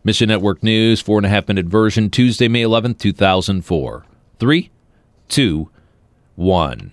Mission Network News, 4.5-minute version, Tuesday, May 11th, 2004. 3, 2, 1.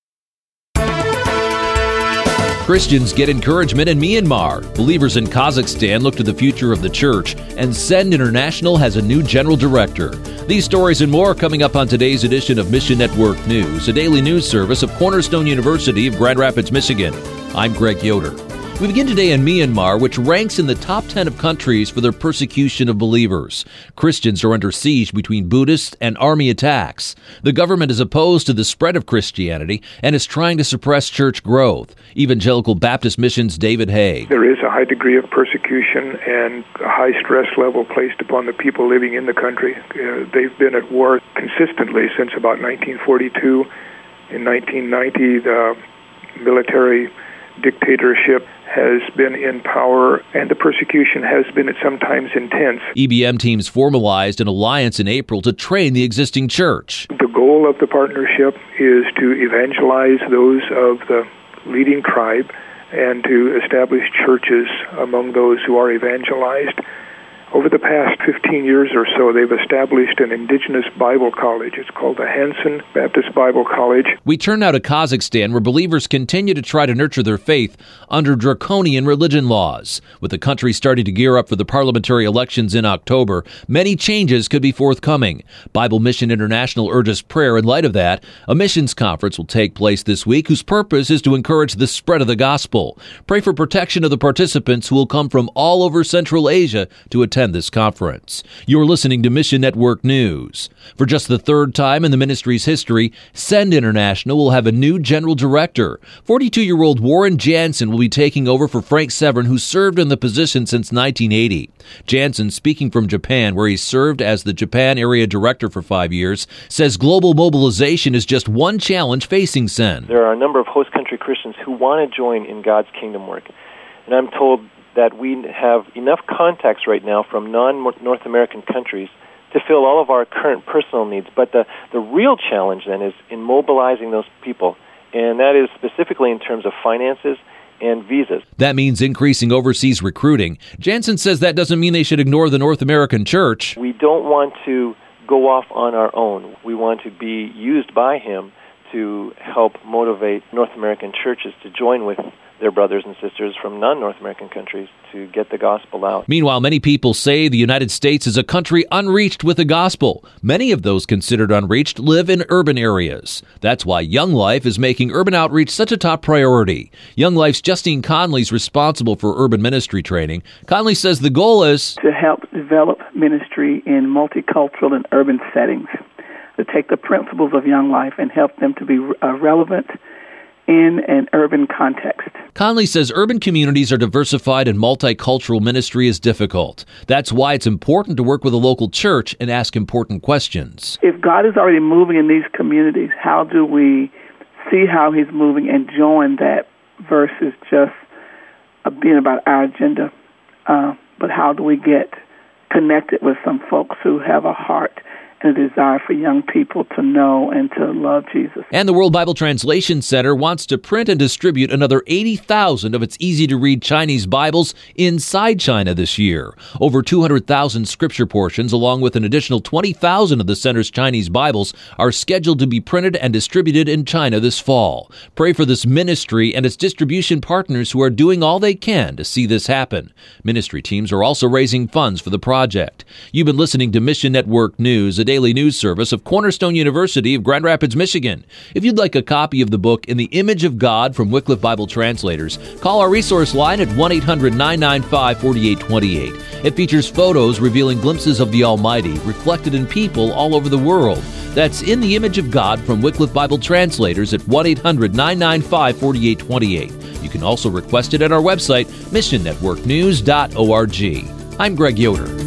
Christians get encouragement in Myanmar. Believers in Kazakhstan look to the future of the church, and Send International has a new general director. These stories and more coming up on today's edition of Mission Network News, a daily news service of Cornerstone University of Grand Rapids, Michigan. I'm Greg Yoder. We begin today in Myanmar, which ranks in the top 10 of countries for their persecution of believers. Christians are under siege between Buddhists and army attacks. The government is opposed to the spread of Christianity and is trying to suppress church growth. Evangelical Baptist Mission's David Hay. There is a high degree of persecution and a high stress level placed upon the people living in the country. They've been at war consistently since about 1942. In 1990, the military dictatorship has been in power, and the persecution has been at sometimes intense. EBM teams formalized an alliance in April to train the existing church. The goal of the partnership is to evangelize those of the leading tribe and to establish churches among those who are evangelized. Over the past 15 years or so, they've established an indigenous Bible college. It's called the Hanson Baptist Bible College. We turn now to Kazakhstan, where believers continue to try to nurture their faith under draconian religion laws. With the country starting to gear up for the parliamentary elections in October, many changes could be forthcoming. Bible Mission International urges prayer in light of that. A missions conference will take place this week, whose purpose is to encourage the spread of the gospel. Pray for protection of the participants, who will come from all over Central Asia to attend this conference. You're listening to Mission Network News. For just the third time in the ministry's history, Send International will have a new general director. 42-year-old Warren Jansen will be taking over for Frank Severn, who served in the position since 1980. Jansen, speaking from Japan, where he served as the Japan area director for 5 years, says global mobilization is just one challenge facing Send. There are a number of host country Christians who want to join in God's kingdom work. And I'm told that we have enough contacts right now from non-North American countries to fill all of our current personal needs. But the real challenge then is in mobilizing those people, and that is specifically in terms of finances and visas. That means increasing overseas recruiting. Jansen says that doesn't mean they should ignore the North American church. We don't want to go off on our own. We want to be used by him to help motivate North American churches to join with their brothers and sisters from non-North American countries to get the gospel out. Meanwhile, many people say the United States is a country unreached with the gospel. Many of those considered unreached live in urban areas. That's why Young Life is making urban outreach such a top priority. Young Life's Justine Conley is responsible for urban ministry training. Conley says the goal is to help develop ministry in multicultural and urban settings, to take the principles of Young Life and help them to be relevant in an urban context. Conley says urban communities are diversified and multicultural ministry is difficult. That's why it's important to work with a local church and ask important questions. If God is already moving in these communities, how do we see how he's moving and join that versus just being about our agenda? But how do we get connected with some folks who have a heart and a desire for young people to know and to love Jesus. And the World Bible Translation Center wants to print and distribute another 80,000 of its easy-to-read Chinese Bibles inside China this year. Over 200,000 scripture portions, along with an additional 20,000 of the center's Chinese Bibles, are scheduled to be printed and distributed in China this fall. Pray for this ministry and its distribution partners who are doing all they can to see this happen. Ministry teams are also raising funds for the project. You've been listening to Mission Network News, a daily news service of Cornerstone University of Grand Rapids, Michigan. If you'd like a copy of the book In the Image of God from Wycliffe Bible Translators, call our resource line at 1-800-995-4828. It features photos revealing glimpses of the Almighty reflected in people all over the world. That's In the Image of God from Wycliffe Bible Translators at 1-800-995-4828. You can also request it at our website, missionnetworknews.org. I'm Greg Yoder.